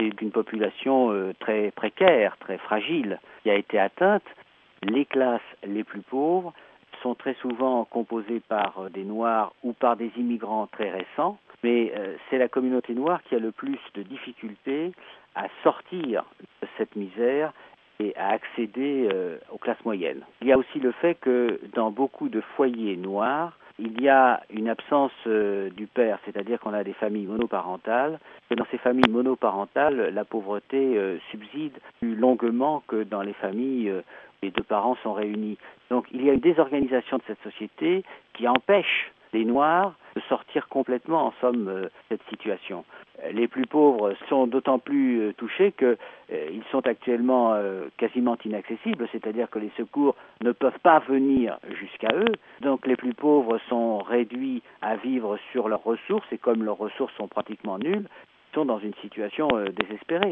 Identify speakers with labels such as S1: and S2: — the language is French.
S1: C'est une population très précaire, très fragile, qui a été atteinte. Les classes les plus pauvres sont très souvent composées par des Noirs ou par des immigrants très récents, mais c'est la communauté noire qui a le plus de difficultés à sortir de cette misère et à accéder aux classes moyennes. Il y a aussi le fait que dans beaucoup de foyers noirs, il y a une absence du père, c'est-à-dire qu'on a des familles monoparentales, et dans ces familles monoparentales, la pauvreté subside plus longuement que dans les familles où les deux parents sont réunis. Donc il y a une désorganisation de cette société qui empêche les Noirs de sortir complètement, en somme, de cette situation. Les plus pauvres sont d'autant plus touchés qu'ils sont actuellement quasiment inaccessibles, c'est-à-dire que les secours ne peuvent pas venir jusqu'à eux. Donc les plus pauvres sont réduits à vivre sur leurs ressources, et comme leurs ressources sont pratiquement nulles, ils sont dans une situation désespérée.